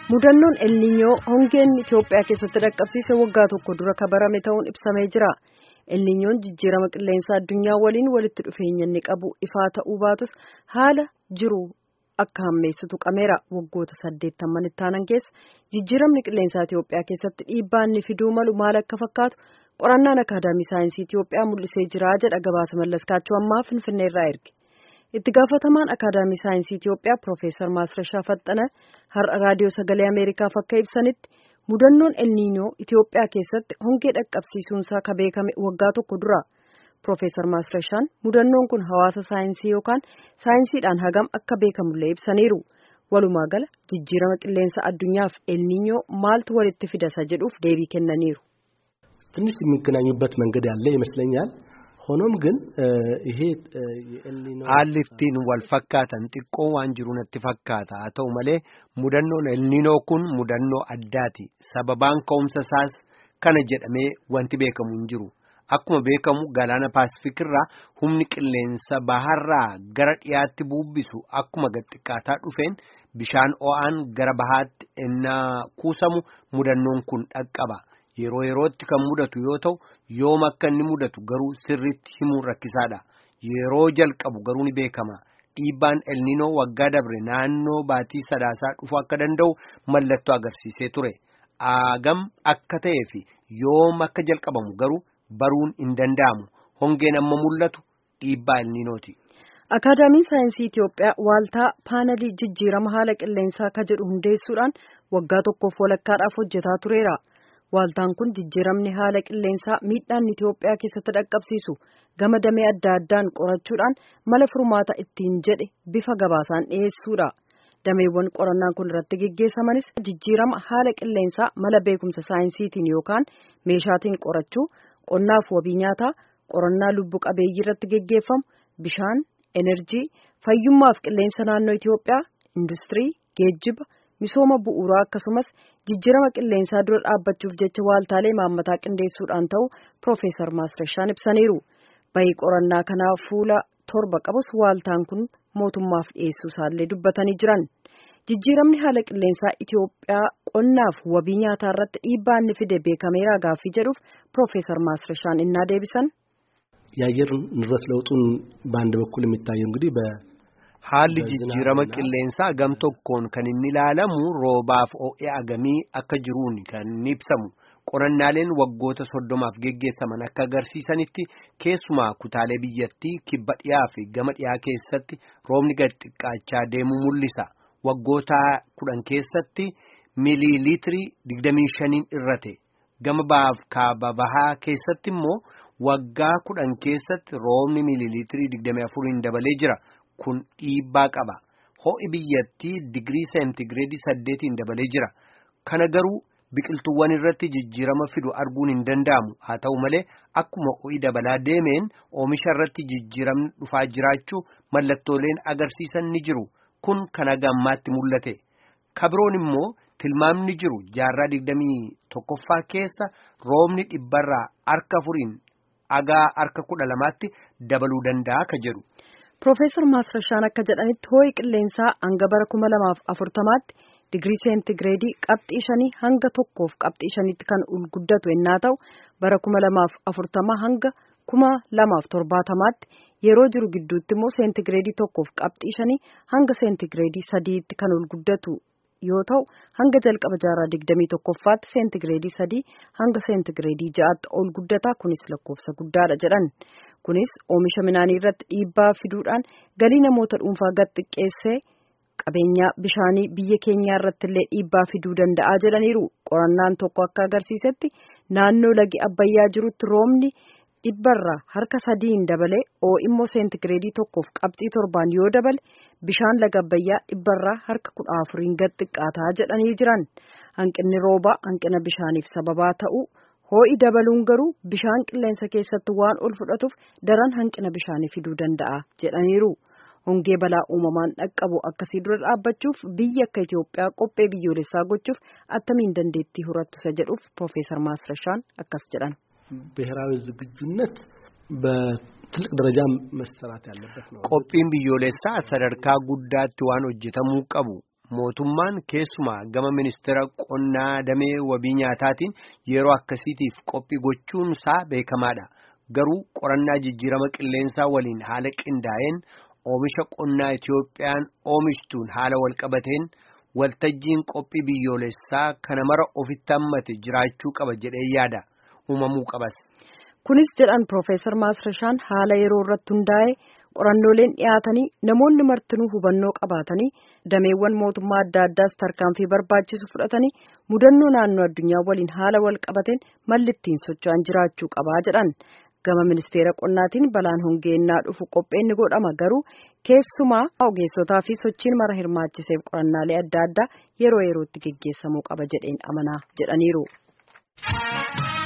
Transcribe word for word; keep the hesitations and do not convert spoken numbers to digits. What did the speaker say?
Mudannoon El Niñoo hongeen Itoophiyaa keessatti dhaqqabsiise waggaa tokko dura kabarame ta'uun ibsamee jira. El Niñoon jijjiirama qilleensaa addunyaa waliin walitti dhufeenya inni qabu ifaa ta'uu baatus haala jiru akka hammeessu tuqameera. Waggoota saddeettaman itti aanan keessa jijjiiramni qilleensaa Itoophiyaa keessatti dhiibbaa inni fiduu malu maal akka fakkaatu qorannaan akaadaamii saayinsii Itoophiyaa mul'isee jira jedha gabaasa Mallaskaachuu ammaa Finfinneerraa erge. Itti gaafatamaan akaadaamii saayinsii Itoophiyaa Profeesar Maasrashaa Faxxana har'a raadiyoo sagalee Ameerikaaf akka ibsanitti mudannoon El Niñoo Itoophiyaa keessatti hongee dhaqqabsiisuunsaa ka beekame waggaa tokko dura. Profeesar Maasrashaan mudannoon kun hawaasa saayinsii yookaan saayinsiidhaan hagam akka beekamullee ibsaniiru. Walumaa gala jijjiirama qilleensa addunyaaf El Niñoo maaltu walitti fidasa jedhuuf deebii kennaniiru. ትንሽ የሚገናኙበት መንገድ ያለ ይመስለኛል። ሆኖም ግን ይሄ የኤልኒኖ አልፍቲን ወልፈካተን ጥቆ ዋንጅሩን ተፈካታ አተው መለ ሙደኖን ኤልኒኖ ኩን ሙደኖ አዳቲ ሰበባን ኮምሰሳስ ከነ ጀደሜ ወንቲ ቤከሙ እንጅሩ አኩመ ቤከሙ ጋላና ፓሲፊክራ ሁምኒ ቅሌንሰ ባህራ ገረዲያት ቡቢሱ አኩመ ገጥቃታ ዱፌን ቢሻን ኦአን ገረባሃት እና ኩሰሙ ሙደኖን ኩን አቀባ yeroo yerootti kan mudatu yoo ta'u yoom akka inni mudatu garuu sirriitti himuun rakkisaadha. Yeroo jalqabu garuu ni beekama. Dhiibbaan El Niñoo waggaa dabre naannoo baatii sadaasaa dhufu akka danda'u mallattoo agarsiisee ture. Agam akka ta'ee fi yoom akka jalqabamu garuu baruun hin danda'amu. Hongeen amma mul'atu dhiibbaa El Niñooti. Akaadaamiin saayinsii Itoophiyaa waaltaa paanelii jijjiirama haala qilleensaa ka jedhu hundeessuudhaan waggaa tokkoof walakkaadhaaf hojjetaa tureera. Waaltaan kun jijjiiramni haala qilleensaa miidhaan Itoophiyaa keessatti dhaqqabsiisu gama damee adda addaan qorachuudhaan mala furmaata ittiin jedhe bifa gabaasaan dhiyeessuudha. Dameewwan qorannaan kun irratti geggeessamanis jijjiirama haala qilleensaa mala beekumsa saayinsiitiin yookaan meeshaatiin qorachuu, qonnaaf wabii nyaataa, qorannaa lubbu qabeeyyii irratti geggeeffamu, bishaan, enerjii, fayyummaaf qilleensa naannoo Itoophiyaa, industirii, geejjiba, misooma bu'uuraa akkasumas jijjiirama qilleensaa dura dhaabbachuuf jecha waaltaalee maammataa qindeessuudhaan ta'u Profeesar Maasrashaan ibsaniiru. Bayii qorannaa kanaa fuula torba qabus waaltaan kun mootummaaf dhiyeessuu isaallee dubbatanii jiran. Jijjiiramni haala qilleensaa Itoophiyaa qonnaaf wabii nyaataa irratti dhiibbaa inni fide beekameera gaaffii jedhuuf Profeesar Maasrashaan innaa deebisan. የአየር ንብረት ለውጡን በአንድ በኩል የሚታየው እንግዲህ በ haalli jijjiirama qilleensaa gam tokkoon kan inni ilaalamu roobaaf o'ee agamii akka jiruun kan ibsamu qorannaaleen waggoota soddomaaf geggeessaman akka agarsiisanitti keessumaa kutaalee biyyattii kibba dhiyaa fi gama dhiyaa keessatti roobni gad xiqqaachaa deemu mul'isa. Waggoota kudhan keessatti miiliiliitirii digdamii shaniin irrate gama baaf kaaba bahaa keessatti immoo waggaa kudhan keessatti roobni miiliiliitirii digdamii afuriin dabalee jira. Kun dhiibbaa qaba. Ho'i biyyattii digirii seentigireedii saddeetiin dabalee jira. Kana garuu biqiltuuwwan irratti jijjiirama fidu arguun hin danda'amu. Haa ta'u malee akkuma ho'i dabalaa deemeen oomisha irratti jijjiiramni dhufaa jiraachuu mallattooleen agarsiisan ni jiru. Kun kana gammaatti mul'ate. Kabiroon immoo tilmaamni jiru jaarraa digdamii tokkoffaa keessa roobni dhibbarraa harka afuriin agaa harka kudha lamaatti dabaluu danda'a ka jedhu. Profeesar Maasrashaan akka jedhanitti ho'i qilleensaa hanga bara kuma lamaaf afurtamaatti digirii seentigireedii qabxii shanii hanga tokkoof qabxii shaniitti kan ol guddatu ennaa ta'u bara kuma lamaaf afurtama hanga kuma lamaaf torbaatamaatti yeroo jiru gidduutti immoo seentigireedii tokkoof qabxii shanii hanga seentigireedii sadiitti kan ol guddatu yoo ta'u hanga jalqaba jaarraa digdamii tokkoffaatti seentigireedii sadii hanga seentigireedii ja'aatti ol guddata. Kunis lakkoofsa guddaadha jedhan. Kunis oomisha midhaanii irratti dhiibbaa fiduudhaan galii namoota dhuunfaa gad xiqqeessee qabeenya bishaanii biyya keenyaa irratti illee dhiibbaa fiduu danda'a jedhaniiru. Qorannaan tokko akka agarsiisetti naannoo lagi Abbayyaa jirutti roobni dhibbarraa harka sadiin dabalee oo'i immoo seentigireedii tokkoof qabxii torbaan yoo dabale bishaan laga Abbayyaa dhibbarraa harka kudha afuriin gad xiqqaataa jedhanii jiran. Hanqinni roobaa hanqina bishaaniif sababaa ta'uu ho'i dabaluun garuu bishaan qilleensa keessatti waan ol fudhatuuf daran hanqina bishaanii fiduu danda'a jedhaniiru. Hongee balaa uumamaan dhaqqabu akkasii dura dhaabbachuuf biyya akka Itoophiyaa qophee biyyoolessaa gochuuf attamiin dandeettii horattu isa jedhuuf Profeesar Maasrashaan akkas jedhan. ብሔራዊ ዝግጁነት በትልቅ ደረጃ መሰራት ያለበት ነው። ቆጲን ቢዮሌሳ ሰደርካ ጉዳት ዋን ሆጀተሙ ቀቡ mootummaan keessumaa gama ministeera qonnaa damee wabii nyaataatiin yeroo akkasiitiif qophii gochuun isaa beekamaadha. Garuu qorannaa jijjiirama qilleensaa waliin haala qindaa'een oomisha qonnaa Itiyoophiyaan oomishtuun haala walqabateen waltajjiin qophii biyyoolessaa kana mara ofitti hammate jiraachuu qaba jedhee yaada. Uumamuu qabas. Kunis jedhan Profeesar Maasrashaan haala yeroo irratti hundaa'e qorannooleen dhiyaatanii namoonni martinuu hubannoo qabaatanii dameewwan mootummaa adda addaas tarkaanfii barbaachisu fudhatanii mudannoo naannoo addunyaa waliin haala walqabateen malli ittiin socho'an jiraachuu qabaa jedhan. Gama ministeera qonnaatiin balaan hongeennaa dhufu qopheenni godhama garuu keessumaa ogeessotaa fi sochiin mara hirmaachiseef qorannaalee adda addaa yeroo yerootti geggeessamuu qaba jedheen amanaa jedhaniiru.